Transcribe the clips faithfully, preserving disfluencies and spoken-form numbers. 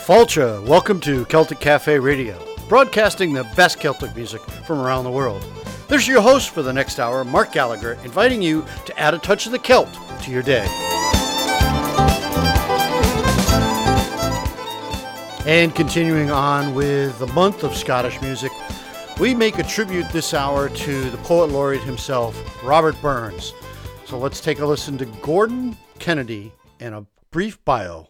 Fáilte, welcome to Celtic Cafe Radio, broadcasting the best Celtic music from around the world. This is your host for the next hour, Mark Gallagher, inviting you to add a touch of the Celt to your day. And continuing on with the month of Scottish music, we make a tribute this hour to the poet laureate himself, Robert Burns. So let's take a listen to Gordon Kennedy and a brief bio.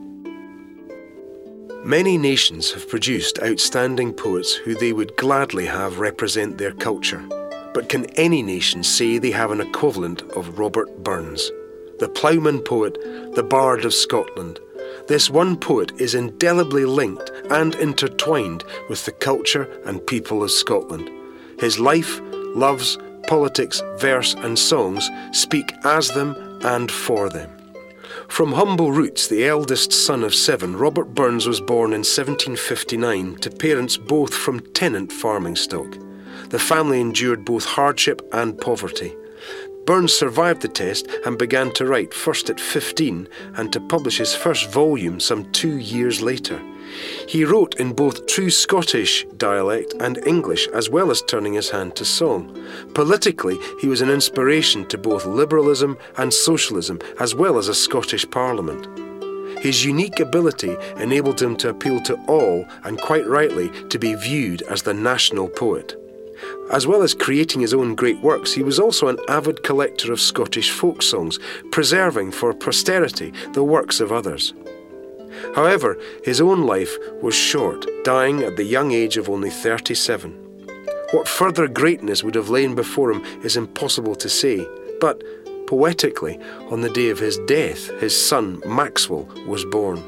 Many nations have produced outstanding poets who they would gladly have represent their culture. But can any nation say they have an equivalent of Robert Burns? The ploughman poet, the bard of Scotland. This one poet is indelibly linked and intertwined with the culture and people of Scotland. His life, loves, politics, verse and songs speak as them and for them. From humble roots, the eldest son of seven, Robert Burns was born in seventeen fifty-nine to parents both from tenant farming stock. The family endured both hardship and poverty. Burns survived the test and began to write, first at fifteen, and to publish his first volume some two years later. He wrote in both true Scottish dialect and English, as well as turning his hand to song. Politically, he was an inspiration to both liberalism and socialism, as well as a Scottish Parliament. His unique ability enabled him to appeal to all, and quite rightly, to be viewed as the national poet. As well as creating his own great works, he was also an avid collector of Scottish folk songs, preserving for posterity the works of others. However, his own life was short, dying at the young age of only thirty-seven. What further greatness would have lain before him is impossible to say, but poetically, on the day of his death, his son Maxwell was born.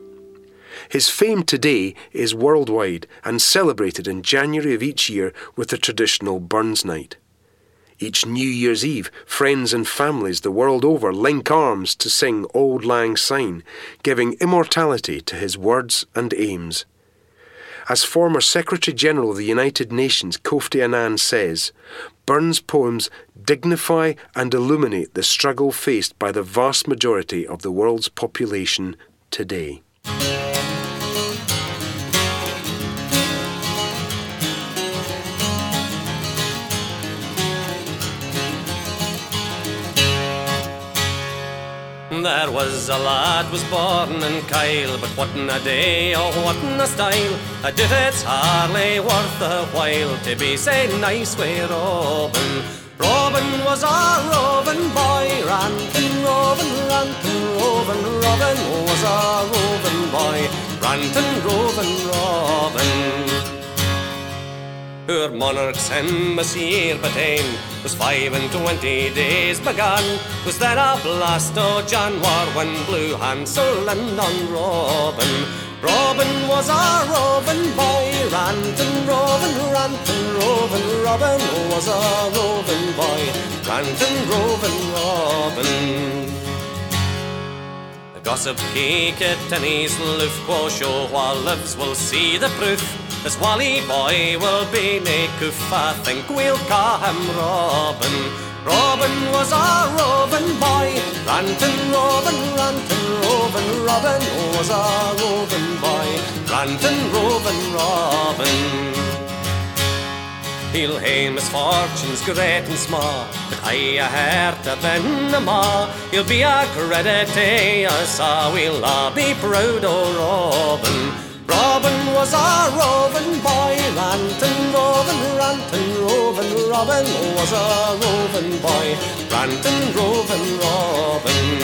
His fame today is worldwide and celebrated in January of each year with the traditional Burns Night. Each New Year's Eve, friends and families the world over link arms to sing Auld Lang Syne, giving immortality to his words and aims. As former Secretary-General of the United Nations Kofi Annan says, Burns' poems dignify and illuminate the struggle faced by the vast majority of the world's population today. There was a lad was born in Kyle, but what in a day, oh what in a style. I did it's hardly worth the while to be say nice with Robin. Robin was a roving boy, rantin' roving, rantin' roving. Robin was a roving boy, rantin' roving Robin. Her monarch's hen was year but ein, was five and twenty days begun. Was then a blast o' January when blew Hansel and on Robin. Robin was a roving boy, rantin' roving, rantin' roving. Robin was a roving boy, rantin' roving Robin. The gossip geek at Tenny's loof quo show while lives will see the proof. This wally boy will be nae coof, I think we'll ca' him Robin. Robin was a roving boy, rantin' roving, rantin' roving. Robin was a roving boy, rantin' roving Robin. He'll hae misfortunes great and small, but I a heart of enema. He'll be a credit to us, so we'll a be proud o' Robin. Robin was a roving boy, rantin' roving, rantin' roving. Robin was a roving boy, rantin' roving Robin.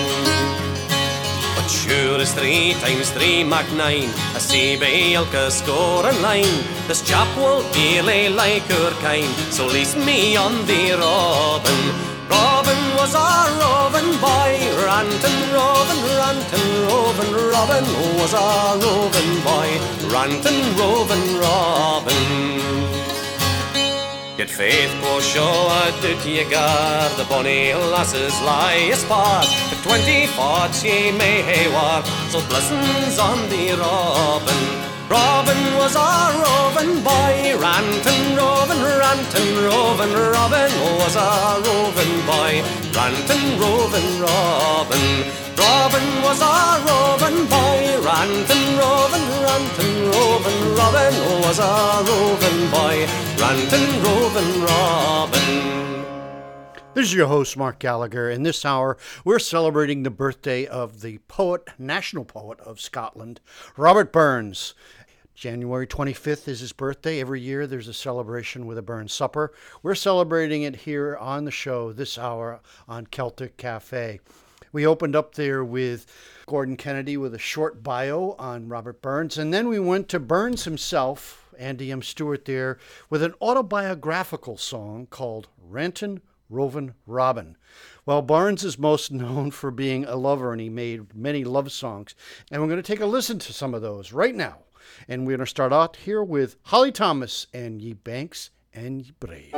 But sure as three times three mak nine, I see by ilka score and line. This chap will dearly like her kind, so lease me on the Robin. Robin was a roving boy, rantin' roving, rantin' roving. Robin was a roving boy, rantin' roving Robin. Get faith, quo show a did ye guard, the bonny lasses lie apart. At twenty forts ye may hae war, so blessings on the Robin. Robin was a roving boy, rantin' roving, rantin' rantin' roving Robin was a roving boy. Rantin' roving Robin, Robin was a roving boy. Rantin' roving, rantin' roving Robin was a roving boy. Rantin' roving Robin. This is your host, Mark Gallagher. In this hour, we're celebrating the birthday of the poet, national poet of Scotland, Robert Burns. January twenty-fifth is his birthday. Every year there's a celebration with a Burns supper. We're celebrating it here on the show this hour on Celtic Cafe. We opened up there with Gordon Kennedy with a short bio on Robert Burns, and then we went to Burns himself, Andy M. Stewart there, with an autobiographical song called Rantin' Rovin' Robin. Well, Burns is most known for being a lover, and he made many love songs. And we're going to take a listen to some of those right now. And we're going to start out here with Holly Thomas and Ye Banks and Ye Braes.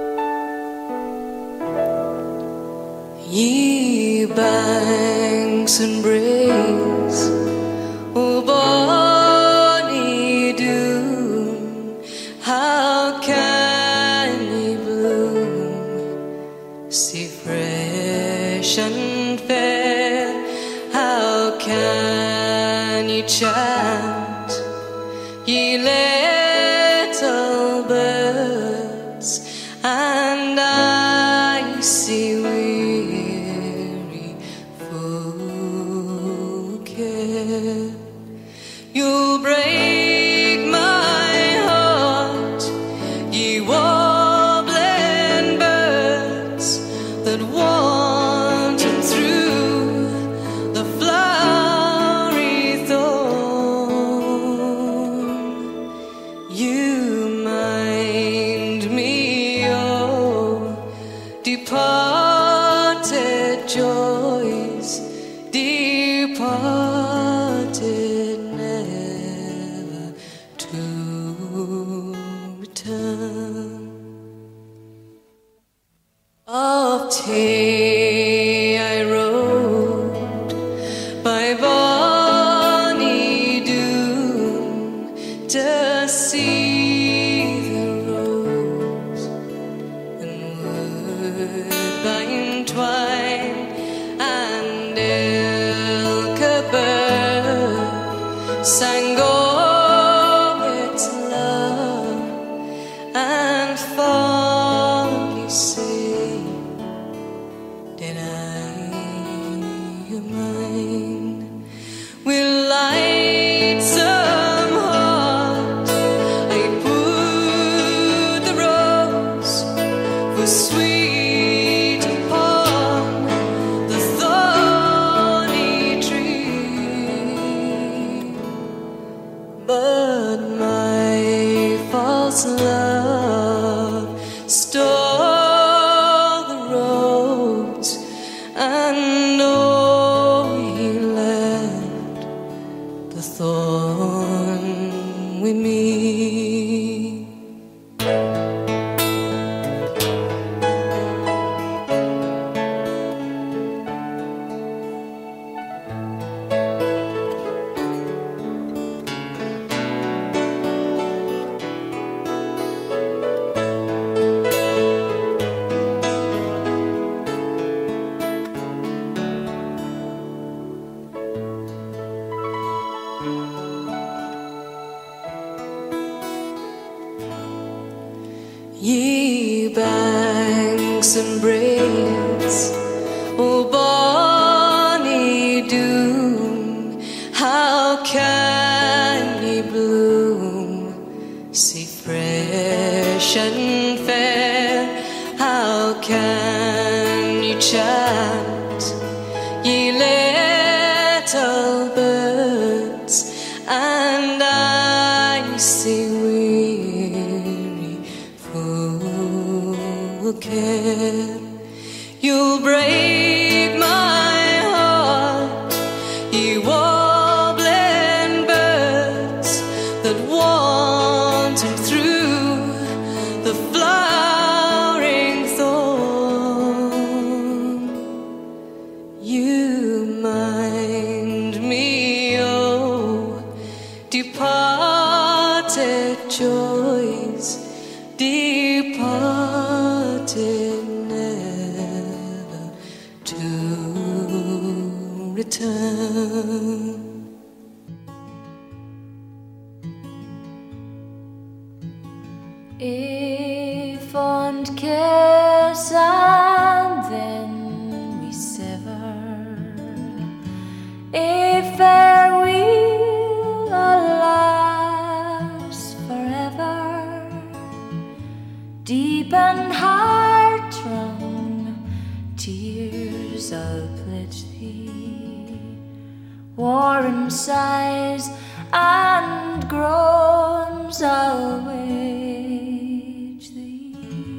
Ye banks and braes, oh bonny Doon, how can ye bloom, see fresh and fair, how can ye chant, ye little birds, and I see weary folk here. You'll break my heart, ye warbling birds that wander through the flowery thorn. You mind me, oh, departed joys, departed never to return. Of Tay I rode by bonny Doon to see the rose and woodbine twine and ilka bird sang of its love and fondly say, did I mine will light some heart I put the rose for sweet upon the thorny tree, but my false love stole the rose, and oh, he left the thorn with me. Ye banks and braes, oh bonny Doon, how can ye bloom, see fresh and fair, how can ye chant, ye little birds, and I see weary folk care. You'll break my heart, ye warbling birds that wander through the flowering thorn. You mind me, oh, departed joys, departed parted never to return. A fond kiss and then we sever, a farewell, alas, forever. Deep and heart-wrung tears I'll pledge thee, warm sighs and groans I'll wage thee.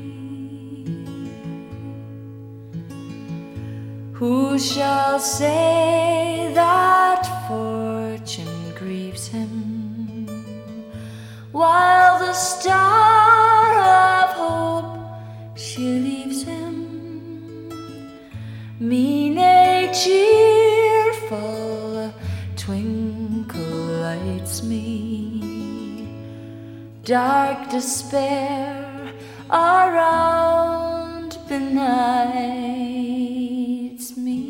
Who shall say that fortune grieves him, while the star of hope she leaves him? Mean a cheerful twinkle lights me, dark despair around benights me.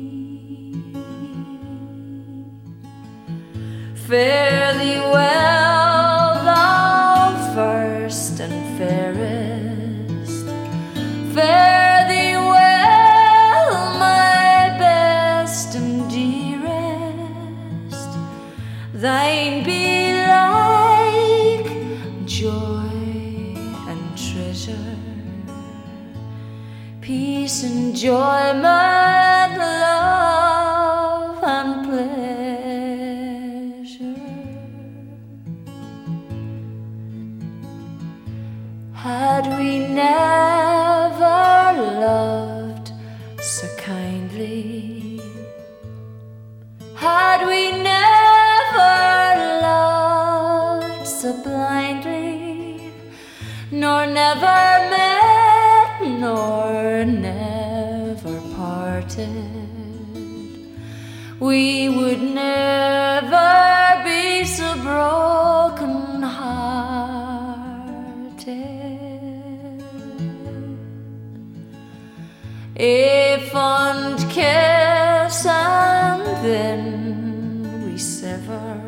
Fare thee well, thou first and fairest. Fare thee well, my best and dearest. Thine be like joy and treasure, peace, enjoyment, love, and pleasure. Had we never loved so kindly, had we never loved so blindly, nor never met, nor never parted, we would never be so broken hearted. A fond kiss and then we sever,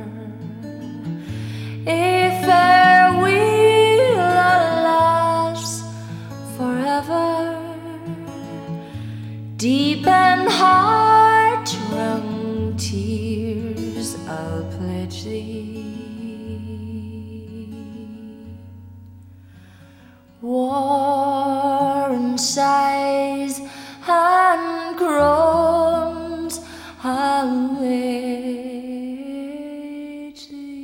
a farewell, alas, forever. Deep and heart-wrung tears I'll pledge thee, warm sighs and groans I'll wage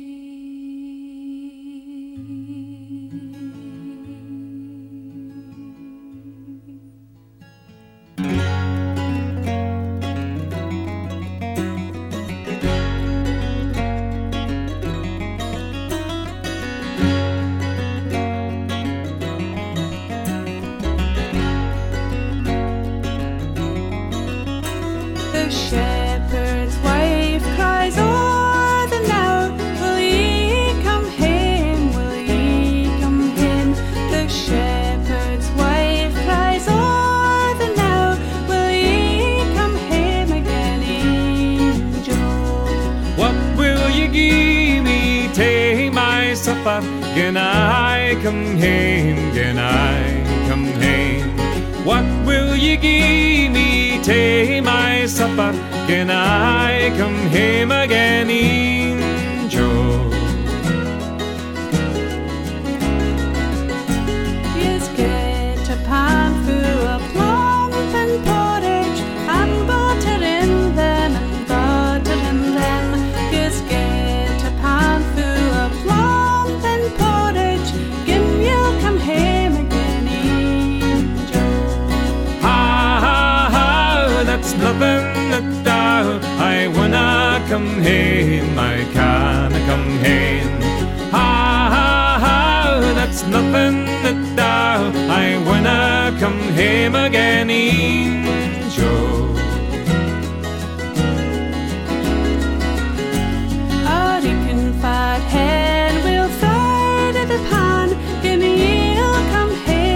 The shepherd's wife cries o'er the now, will ye come hame, will ye come hame? The shepherd's wife cries o'er the now, will ye come hame again, angel? What will ye gie me tae my supper, gin I come hame, gin I come hame? What will ye gie me tae my supper, gin I come hame again, angel? Yes, get a pan full of plum and porridge, and butter in them, and butter in them. Yes, get a pan full of plum and porridge, gin you'll come hame again, angel. Ha ha ha, that's nothing at all. I wanna come hame, I canna come hame. Ha ha ha, that's nothing at all. I wanna come hame again, angel. A reeking fat hen will fry to the pan, gin you'll come hame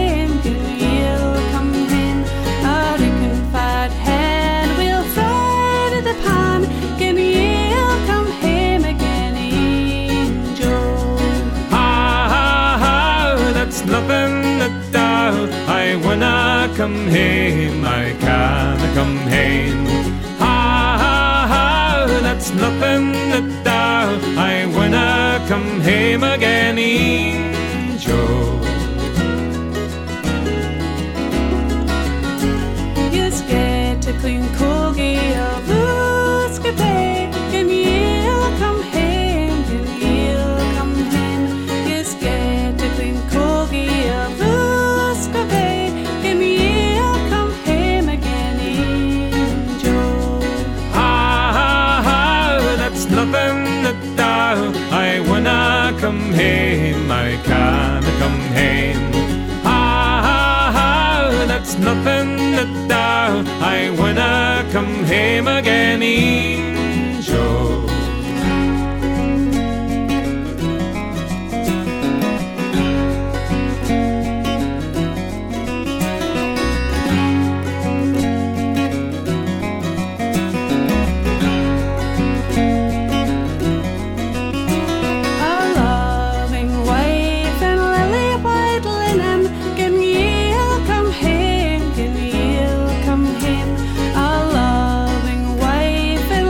I winna come hame, I canna come hame. Ha ha ha, that's nothing at all. I winna come hame again, Joe. Yes, get a clean cogie of Uskapay. Can you come hame? Can you come hame? Yes, get a clean cogie of Uskapay. Can you come hame again, Joe? Ha ha ha, that's nothing at all. I wanna come hame, I canna come hame. Ha ha ha, that's nothing at all. I wanna come hame again, Joe. Can you come home? A loving wife in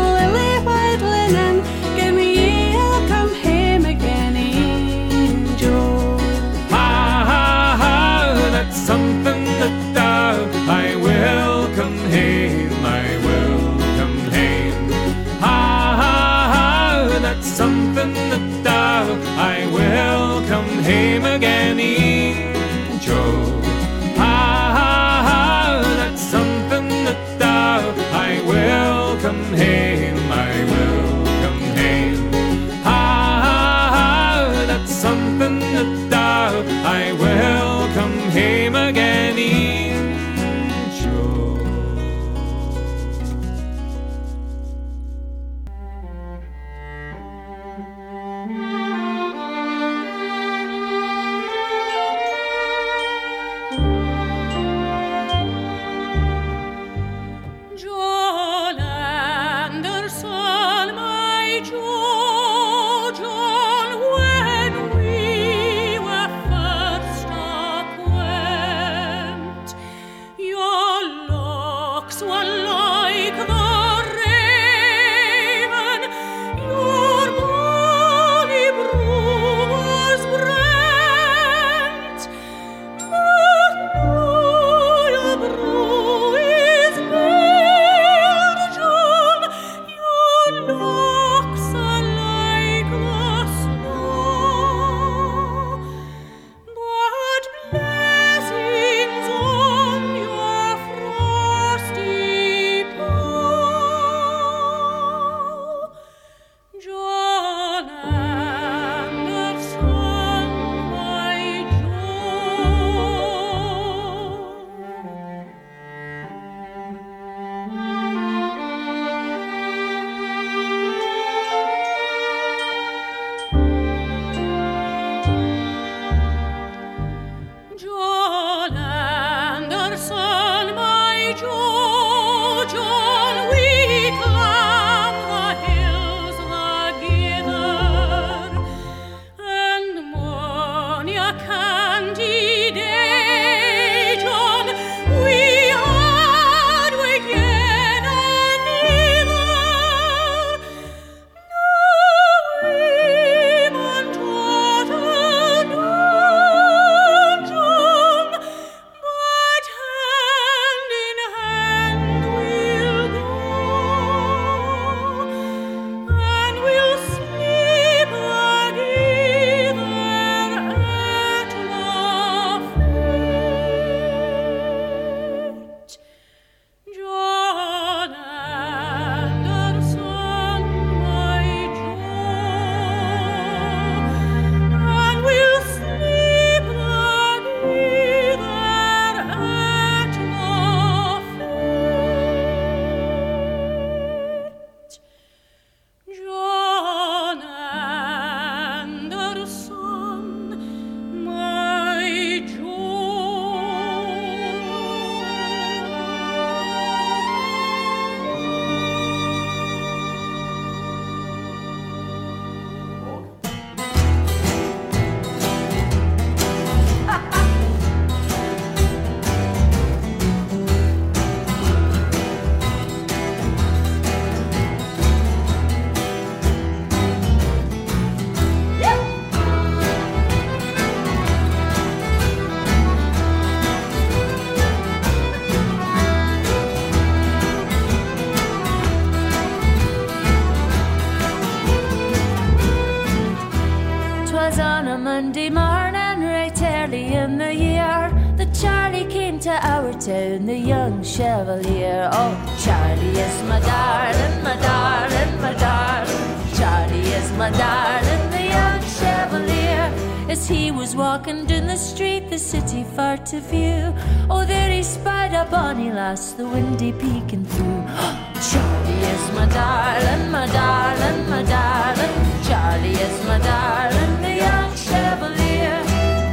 to our town, the young Chevalier. Oh, Charlie is my darling, my darling, my darling. Charlie is my darling, the young Chevalier. As he was walking down the street, the city far to view, oh, there he spied a bonny lass, the windy peeking through. Charlie is my darling, my darling, my darling. Charlie is my darling, the young Chevalier.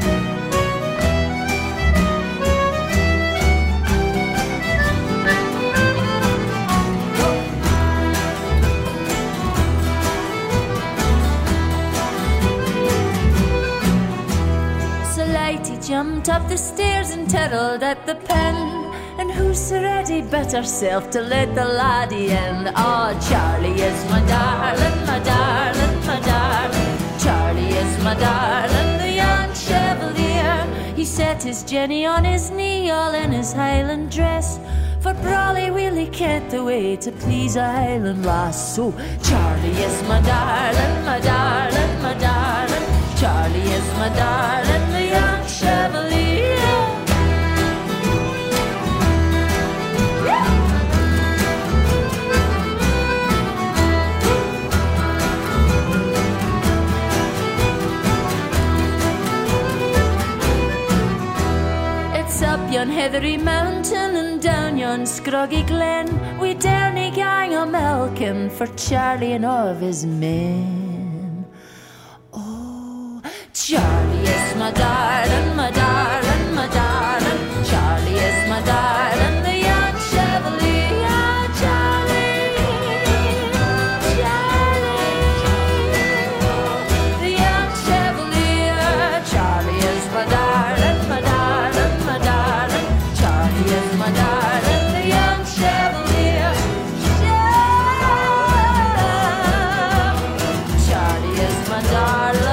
Jumped up the stairs and tiddled at the pen, and who's ready but herself to let the laddie in? Oh, Charlie is my darling, my darling, my darling. Charlie is my darling, the young Chevalier. He set his Jenny on his knee, all in his Highland dress, for brawly Willie can't the way to please a Highland lass. So Charlie is my darling, my darling, my darling. Charlie is my darling, the young Chevalier. It's up yon heathery mountain and down yon scroggy glen, we dare nae gang o' milking for Charlie and all of his men. Charlie is my darling, my darling, my darling. Charlie is my darling, the young Chevalier. Charlie, Charlie, the young Chevalier. Charlie is my darling, my darling, my darling. Charlie is my darling, the young Chevalier. Charlie is my darling.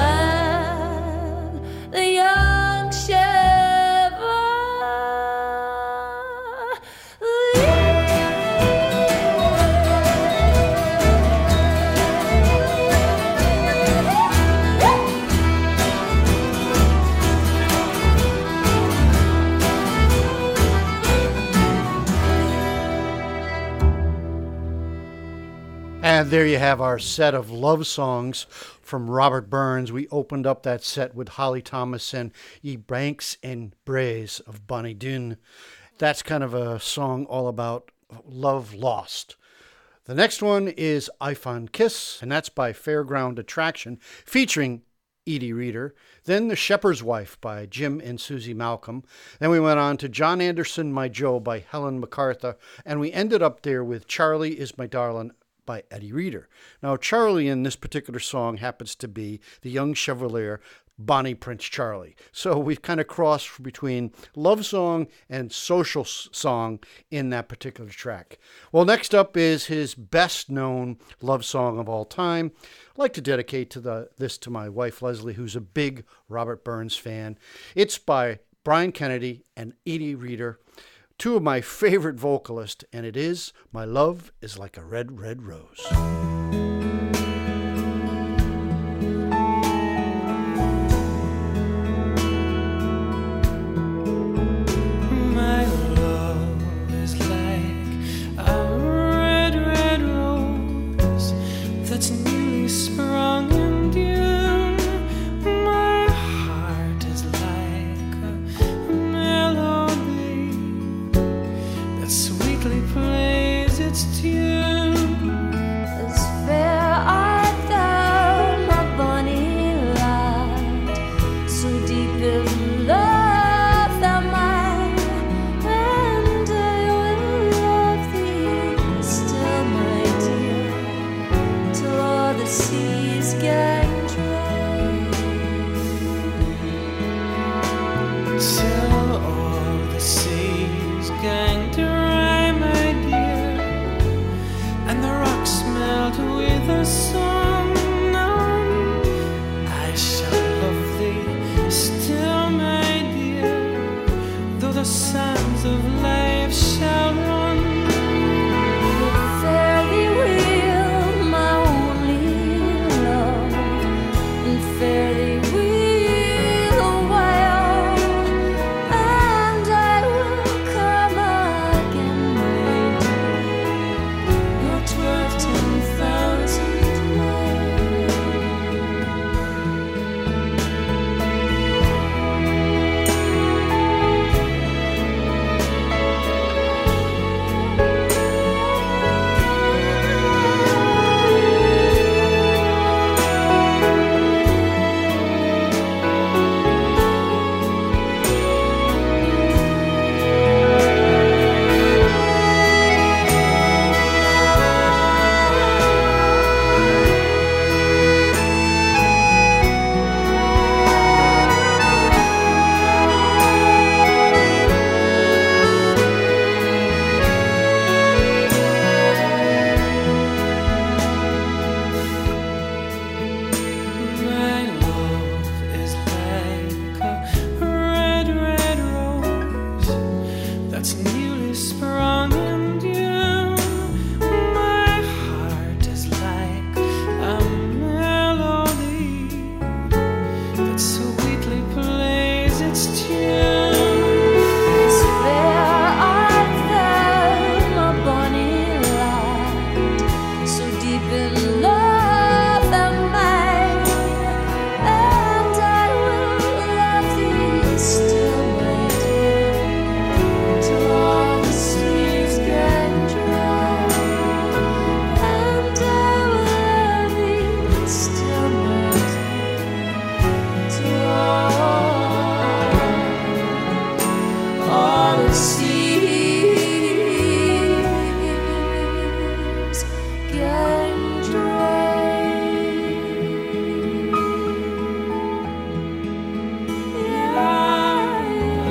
And there you have our set of love songs from Robert Burns. We opened up that set with Holly Thomas and Ye Branks and Braes of Bonnie Doon. That's kind of a song all about love lost. The next one is I Fond Kiss, and that's by Fairground Attraction, featuring Edie Reader. Then The Shepherd's Wife by Jim and Susie Malcolm. Then we went on to John Anderson, My Joe by Helen MacArthur. And we ended up there with Charlie is My Darling by Eddie Reader. Now, Charlie in this particular song happens to be the young Chevalier, Bonnie Prince Charlie. So we've kind of crossed between love song and social s- song in that particular track. Well, next up is his best known love song of all time. I'd like to dedicate to the, this to my wife, Leslie, who's a big Robert Burns fan. It's by Brian Kennedy and Edie Reader, two of my favorite vocalists, and it is My Love is Like a Red, Red Rose. My love is like a red, red rose that's newly sprung in dew. My heart is like a melody that sweetly plays its tune. As fair art thou, my bonny lad, so deep in love thou mine, and I will love thee still, my dear, till all the seas gang dry. Till all the seas gang dry, my dear, and the rocks melt with the sun. I shall love thee still, my dear, though the sands of life shall run. Fare thee well, my only love, and fare thee well a while, and I will all the seas can drain. Yeah.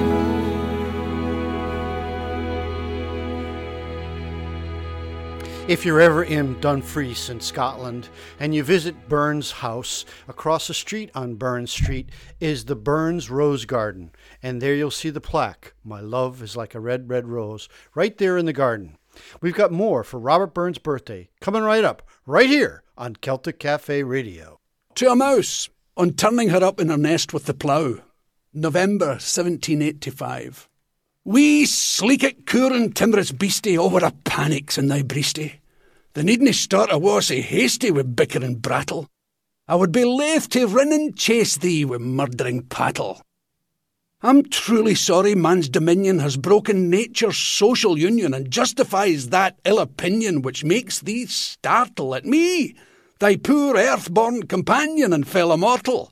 If you're ever in Dumfries in Scotland and you visit Burns House, across the street on Burns Street is the Burns Rose Garden. And there you'll see the plaque, "My love is like a red, red rose," right there in the garden. We've got more for Robert Burns' birthday coming right up, right here on Celtic Cafe Radio. To a mouse, on turning her up in her nest with the plough, November seventeen eighty-five. Wee sleekit coorin' timorous beastie over a panics in thy breastie. The needna start a war sae hasty wi' bicker and brattle. I would be laith to rin and chase thee wi' murdering pattle. I'm truly sorry man's dominion has broken nature's social union and justifies that ill opinion which makes thee startle at me, thy poor earth-born companion and fellow mortal.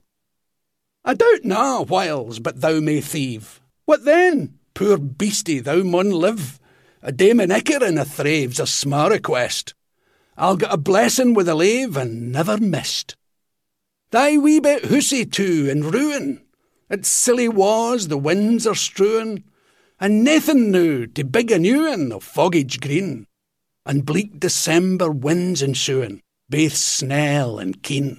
I doubt na whiles but thou may thieve. What then? Poor beastie, thou mun live. A dame and icker in a thrave's a sma request. I'll get a blessing with a lave and never missed. Thy wee bit hussy too in ruin. It's silly was the winds are strewin', and naething now to big a new un of foggage green, and bleak December winds ensuing, baith snell and keen.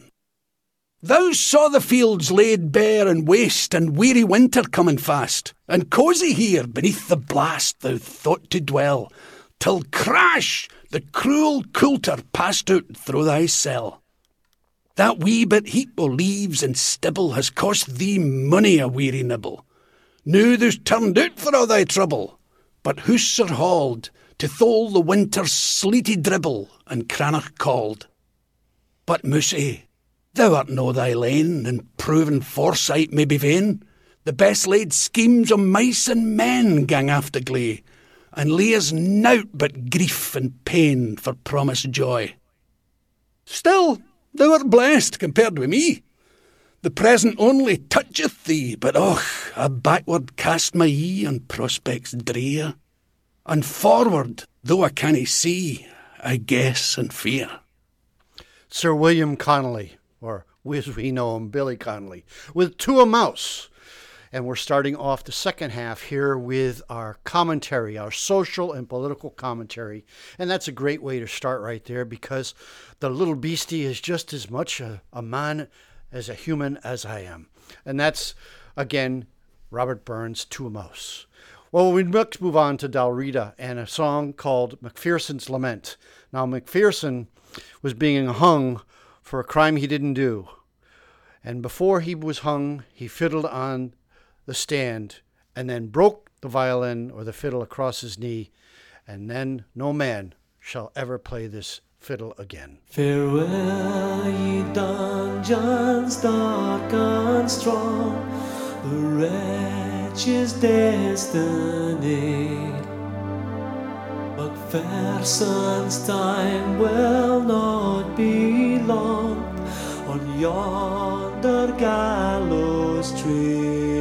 Thou saw the fields laid bare and waste, and weary winter coming fast, and cosy here beneath the blast thou thought to dwell, till crash the cruel coulter passed out through thy cell. That wee bit heap o' leaves and stibble has cost thee money a weary nibble. Now thou's turned out for all thy trouble, but hoose are hauled to thole the winter's sleety dribble, and Cranach called. But Mousey, thou art no thy lane, and proven foresight may be vain. The best laid schemes o' mice and men gang after glee, and lea's nowt but grief and pain for promised joy. Still, thou art blessed compared with me. The present only toucheth thee, but och, I backward cast my ee on prospects drear, and forward, though I cannae see, I guess and fear. Sir William Connolly, or as we know him, Billy Connolly, with To a Mouse. And we're starting off the second half here with our commentary, our social and political commentary. And that's a great way to start right there, because the little beastie is just as much a, a man as a human as I am. And that's, again, Robert Burns' To a Mouse. Well, we next move on to Dalrida and a song called Macpherson's Lament. Now, Macpherson was being hung for a crime he didn't do. And before he was hung, he fiddled on the stand and then broke the violin or the fiddle across his knee, and then no man shall ever play this fiddle again. Farewell, ye dungeons dark and strong, the wretch's destiny. Macpherson's time will not be long on yonder gallows tree.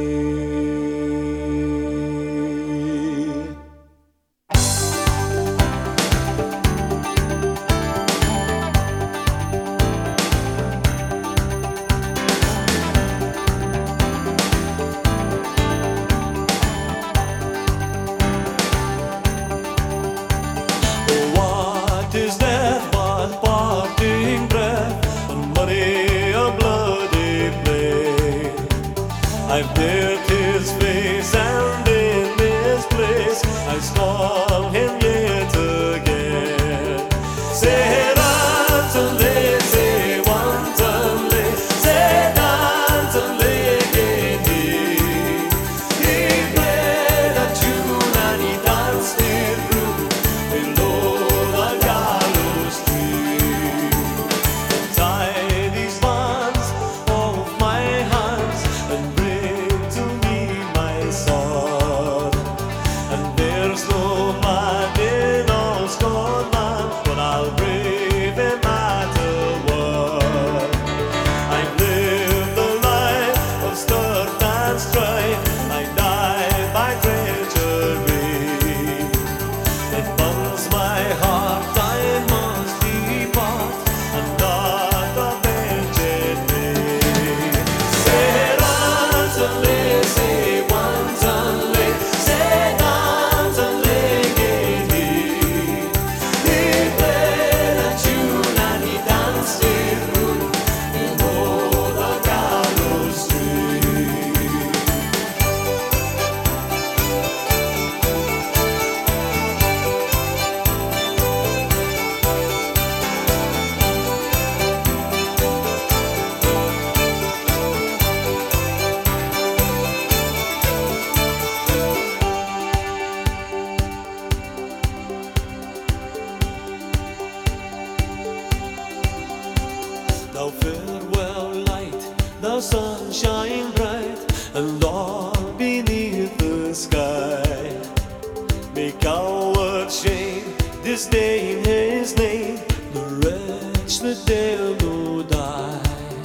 his name, his name, the wretch that dare no die.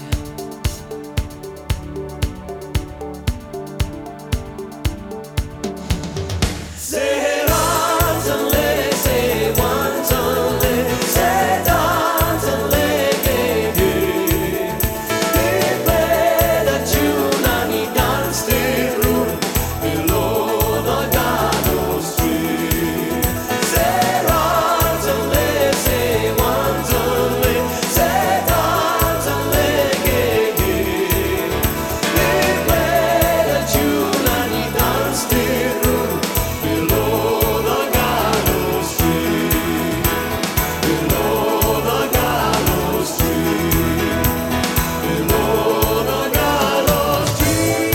Say dance and lay, say once only, say dance and lay, hey, hey. They played a tune and he danced it room below the gallows tree. Say dance and lay, say once only, say dance and lay, hey, hey. They played a tune and he danced it room below the gallows tree, below the gallows tree, below the gallows tree.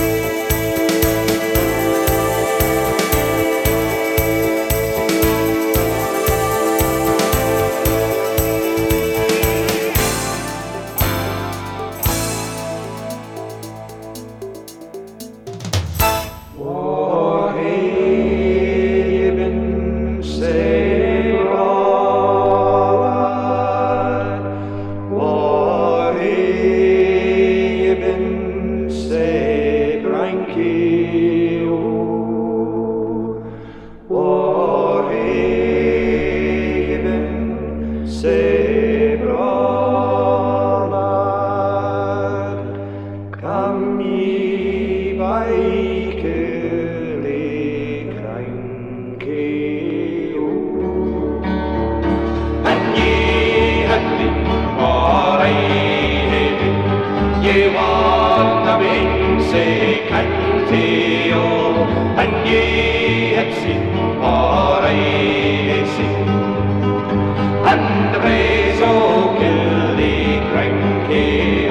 What hey been say Lord? What hey been say Frankie? What hey been say Brolad? Come ye by Killy Cranky, and ye have been for I have been, ye wanna be say canty, and ye have seen for I have seen, and the praise o Killy Cranky.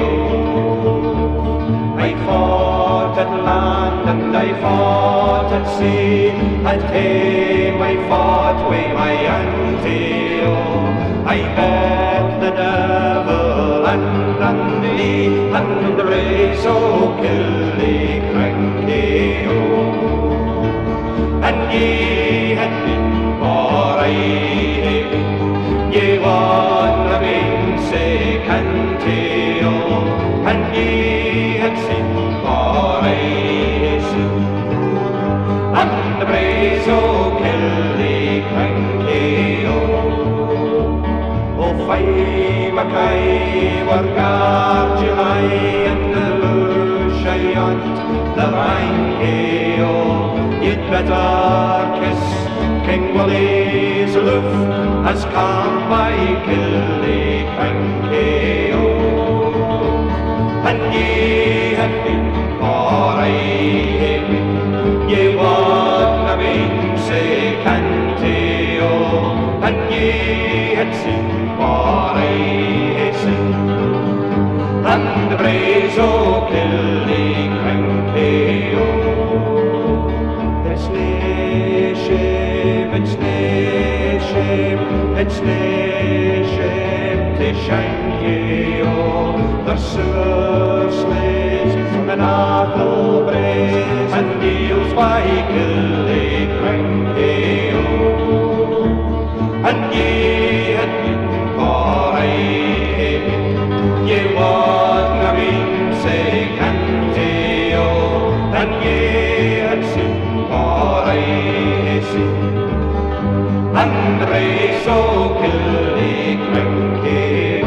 I fought at land and I fought at sea, at home I fought with my auntie, oh. I met the devil and Dundee and the race o Killy Cranky, oh. And ye had been for I had been, ye wanna be say canty, oh. And ye had seen for I had seen, and the praise o Killy Cranky, oh. Oh, Fay Mackay were Gargilai and the Lushayant, the Ranky, oh. You'd better kiss King Willie's loof as come by Killy Cranky, oh. And ye had been for I had been, ye wanna be say canty, oh. And ye had seen for I had seen, and the praise o Killy Cranky, oh. It's nae shame, it's nae shame, it's nae shame to shine ye, oh. There's silver slaves and apple braes and deals by Killy Cranky, oh. And ye had been for I had been, ye wanna be say canty, oh. And ye had seen for I had seen, and the race o Killy Cranky, oh.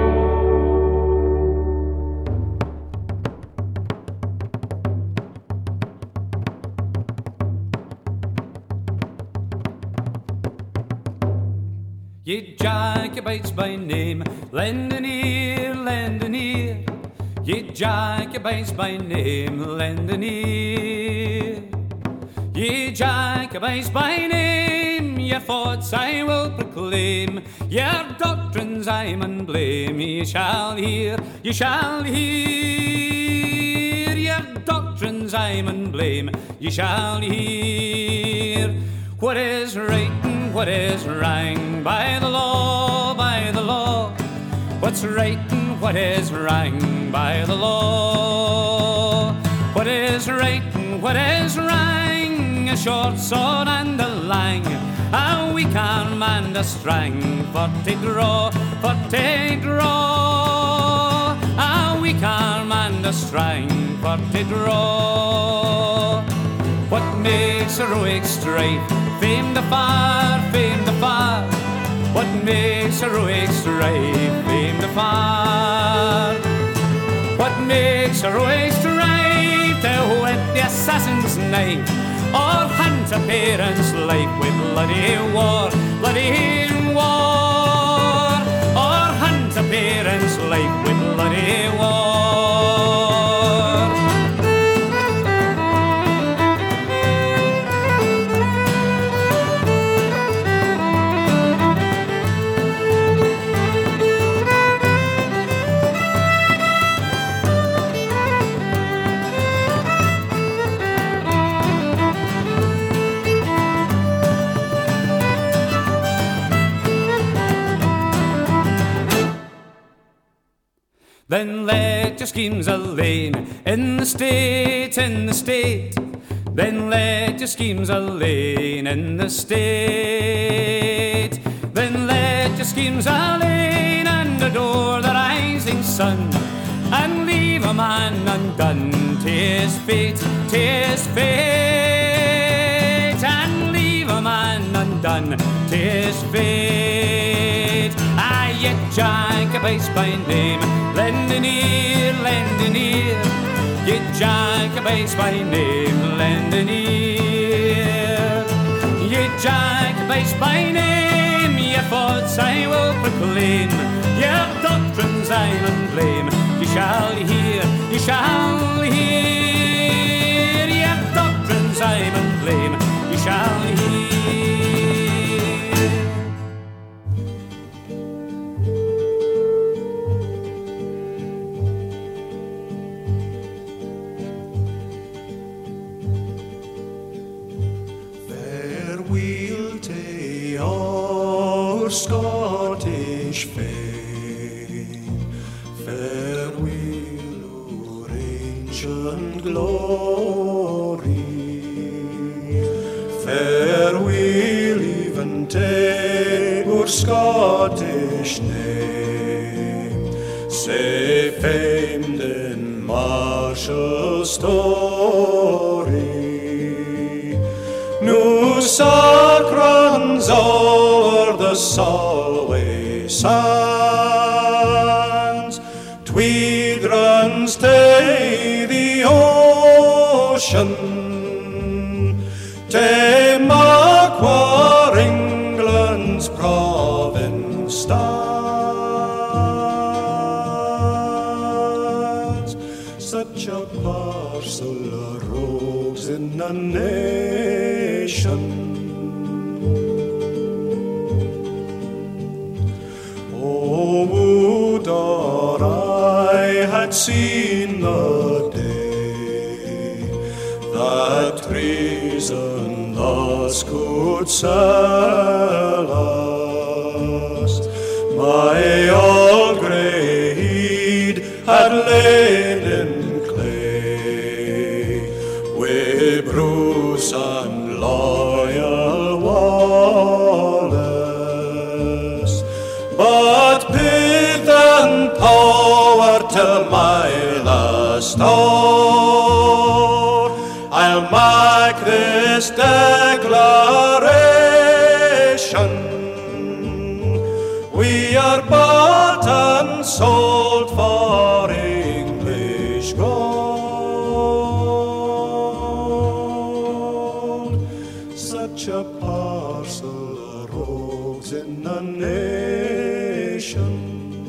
Ye Jacobites by name, lend an ear, lend an ear. Ye Jacobites by name, lend an ear. Ye Jacobites by name, your thoughts I will proclaim, your doctrines I mun blame. Ye shall hear, ye shall hear, your doctrines I mun blame. Ye shall hear what is right and what is wrong by the law, by the law. What's right and what is wrong by the law. What is right and what is wrong the short sword and the lang, a weak arm and a strang, for to draw, for to draw, a weak arm and a strang, for to draw. What makes heroic strife, famed afar, famed afar? What makes heroic strife, famed afar? What makes heroic strife to whet the assassin's knife, or hunt a parent's life with bloody war, bloody war, or hunt a parent's life with bloody war? Then let your schemes alone in the state, in the state. Then let your schemes alone in the state. Then let your schemes alone and adore the rising sun, and leave a man undone. 'Tis fate, 'tis fate, and leave a man undone. 'Tis fate. Ah, ye Jacobites by name, lend an ear, lend an ear. Ye Jacobites by name, lend an ear. Ye Jacobites by name, your faults I will proclaim, your doctrines I will blame. You shall hear, you shall hear, your doctrines I will blame. You shall hear. Scottish fame, farewell, our ancient glory, farewell, even take our Scottish name, say famed in martial story. No sacrans o'er the Solway sands, Tweed runs to the ocean, to mark where England's province stands. Such a parcel of rogues in a nation, or I had seen the day that treason thus could sell us. My old grey heed had lain in clay, with Bruce and loyal Wallace, but pith and power to my last hour, I'll make this declaration: we are bought and sold for English gold. Such a parcel of rogues in a nation.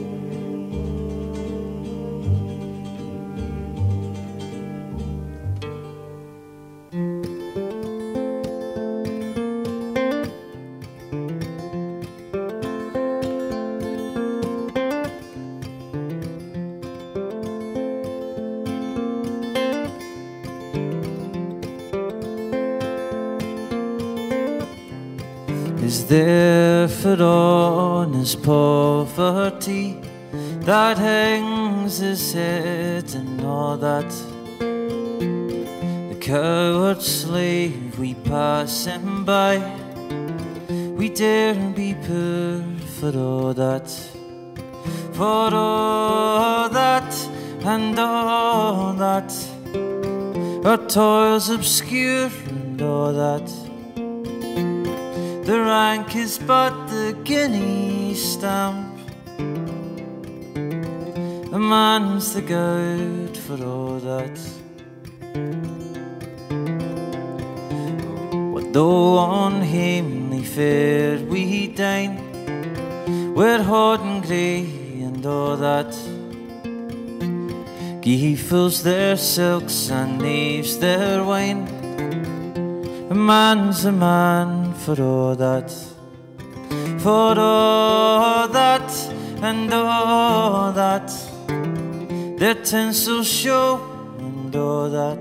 Is there for on his poverty that hangs his head, and all that the coward slave we pass him by. We daren't be poor for all that, for all that and all that. Our toils obscure and all that. The rank is but the guinea stamp. A man's the goud for all that. What though on hamely fare we dine, we're hot and grey and all that. Gie fills their silks and knaves their wine. A man's a man for all that, for all that and all that. Their tinsel show and all that.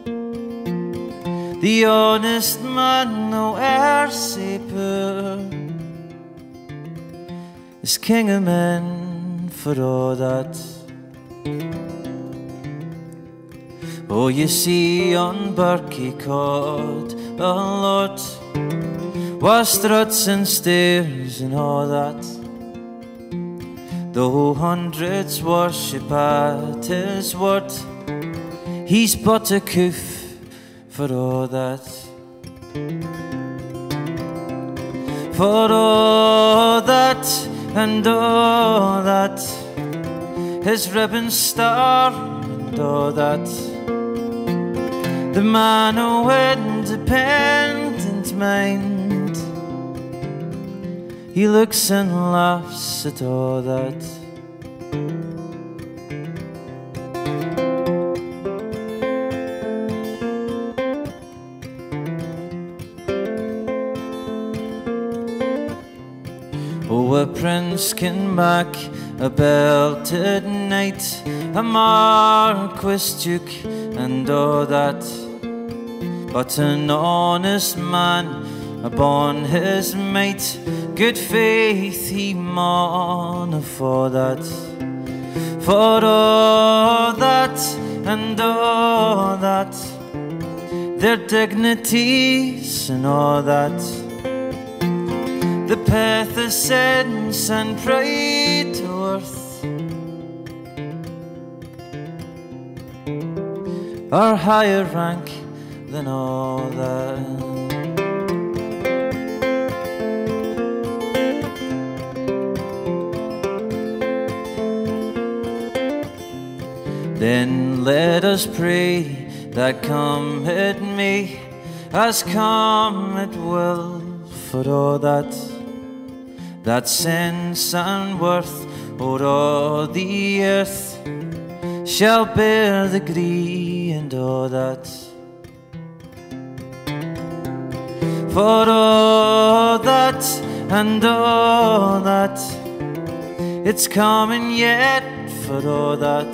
The honest man, no e'er say poor, is king of men for all that. Oh, you see on Birkie Court a lot was struts and stairs and all that. Though hundreds worship at his word, he's but a coof for all that. For all that and all that, his ribbon star and all that. The man of independent mind, he looks and laughs at all that. Oh, a prince can back a belted knight, a marquis duke and all that. But an honest man upon his might, good faith he maun for that. For all that and all that, their dignities and all that. The path of sense and pride to worth are higher rank than all that. Then let us pray that come it may, as come it will, for all that, that sense and worth o'er all the earth shall bear the gree and all that. For all that and all that, it's coming yet for all that.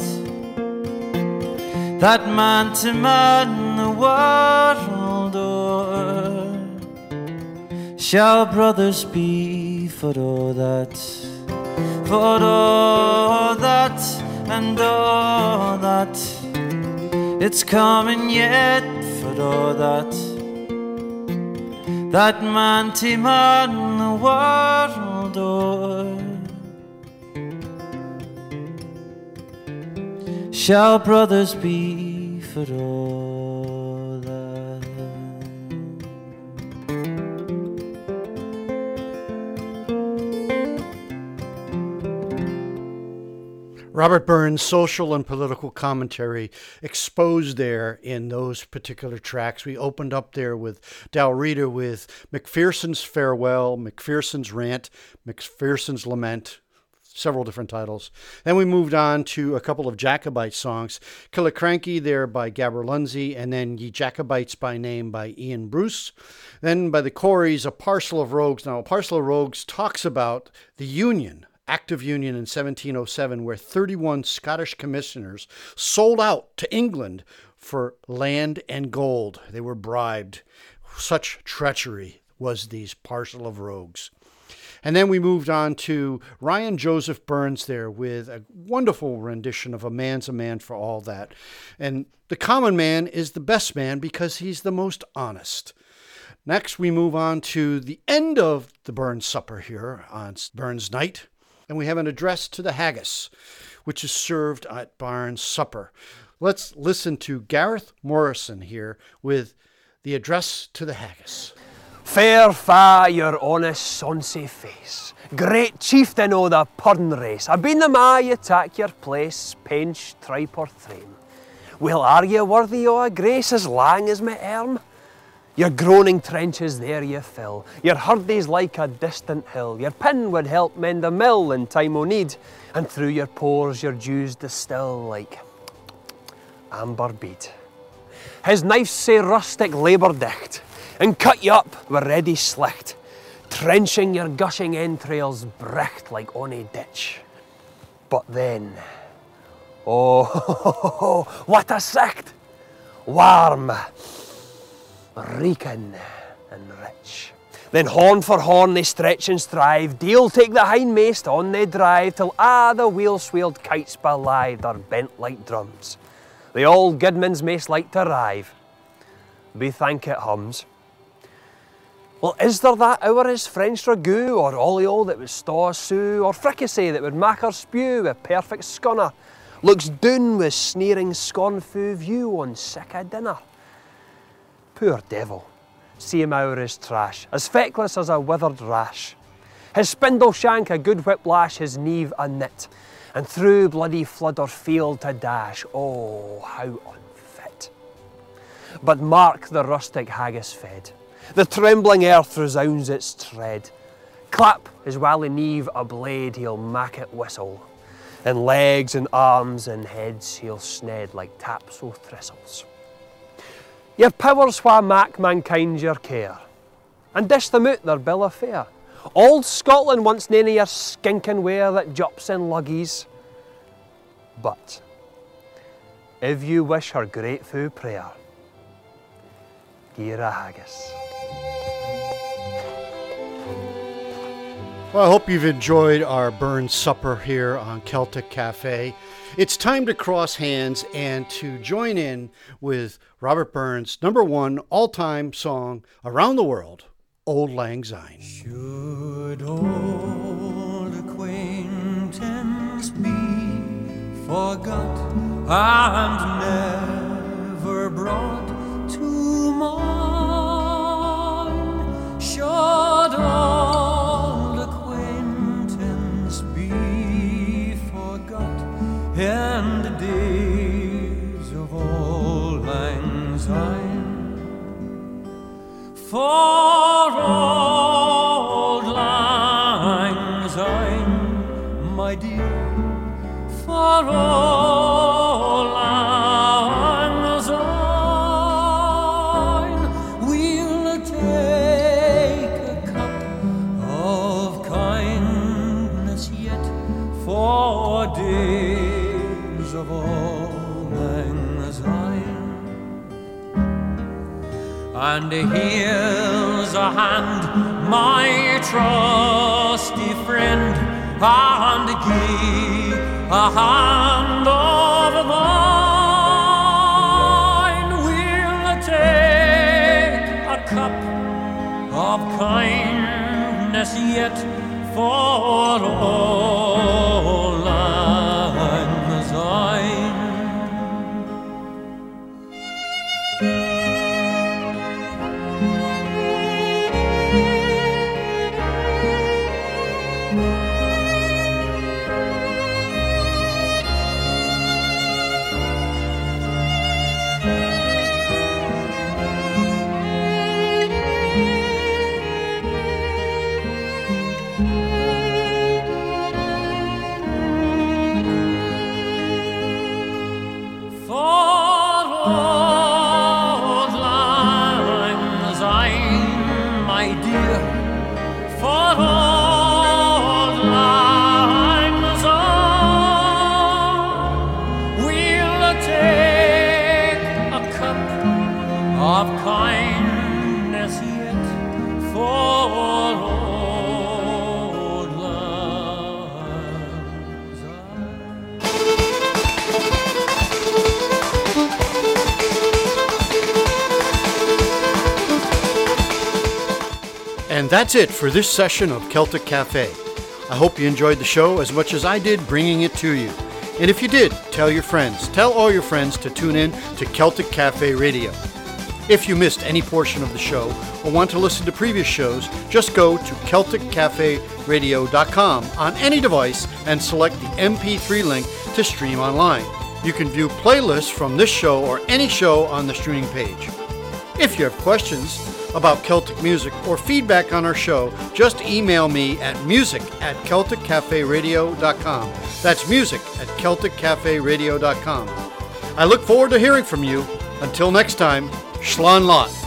That man to man the world o'er shall brothers be for all that. For all that and all that, it's coming yet for all that. That man to man the world o'er shall brothers be for all that. Robert Burns' social and political commentary exposed there in those particular tracks. We opened up there with Dal Reader with McPherson's Farewell, McPherson's Rant, McPherson's Lament, several different titles. Then we moved on to a couple of Jacobite songs, Killiecrankie there by Gabber Lunzie, and then Ye Jacobites by Name by Ian Bruce. Then by the Coreys, A Parcel of Rogues. Now, A Parcel of Rogues talks about the Union, Act of Union in seventeen oh seven, where thirty-one Scottish commissioners sold out to England for land and gold. They were bribed. Such treachery was these Parcel of Rogues. And then we moved on to Ryan Joseph Burns there with a wonderful rendition of A Man's a Man for All That. And the common man is the best man because he's the most honest. Next, we move on to the end of the Burns Supper here on Burns Night, and we have an address to the haggis, which is served at Burns Supper. Let's listen to Gareth Morrison here with the address to the haggis. Fair fa your honest sonsy face, great chieftain o' the purn race, I've been the ma you tak your place, pench, tripe or thrame. Well, are ye worthy o' a grace as lang as my arm? Your groaning trenches there you fill, your hurdies like a distant hill, your pin would help mend a mill in time o' need, and through your pores your dews distill like amber bead. His knife's sae rustic labour dicht, and cut you up wi' ready slicht, trenching your gushing entrails bricht like ony ditch. But then, oh, what a sight! Warm, reeking and rich. Then horn for horn they stretch and strive, deal take the hindmaist on they drive, till ah the wheel-swelled kites belied are bent like drums. The old Goodman's mace like to rive. Be thank it hums. Well, is there that hour is French ragout, or olio that would staw a sou, or fricassee that would mak her spew with perfect scunner, looks down with sneering scornfu view on sick a dinner. Poor devil, see him ower his trash, as feckless as a withered rash. His spindle shank a good whiplash, his neve a knit, and through bloody flood or field to dash, oh, how unfit. But mark the rustic haggis fed, the trembling earth resounds its tread. Clap his wally neve a blade, he'll mak it whistle, and legs and arms and heads he'll sned like taps o' thistles. Your powers wha mak mankind your care, and dish them out their bill of fare. Old Scotland wants none of your skinking ware that jups in luggies. But if you wish her grateful prayer, gie her a haggis. Well, I hope you've enjoyed our Burns Supper here on Celtic Cafe. It's time to cross hands and to join in with Robert Burns' number one all-time song around the world, Auld Lang Syne. Should old acquaintance be forgot and never brought to mind? Should old acquaintance be forgot in the days of Auld Lang Syne? For Auld Lang Syne, my dear, for Auld Lang Syne, we'll take a cup of kindness yet for days of Auld Lang Syne. And here's a hand, my trusty friend, and give a hand of mine. We'll take a cup of kindness yet for Auld Lang Syne. And that's it for this session of Celtic Cafe. I hope you enjoyed the show as much as I did bringing it to you. And if you did, tell your friends. Tell all your friends to tune in to Celtic Cafe Radio. If you missed any portion of the show or want to listen to previous shows, just go to celtic cafe radio dot com on any device and select the M P three link to stream online. You can view playlists from this show or any show on the streaming page. If you have questions about Celtic music or feedback on our show, just email me at music at celtic cafe radio dot com. That's music at celtic cafe radio dot com. I look forward to hearing from you. Until next time, Slán Lot.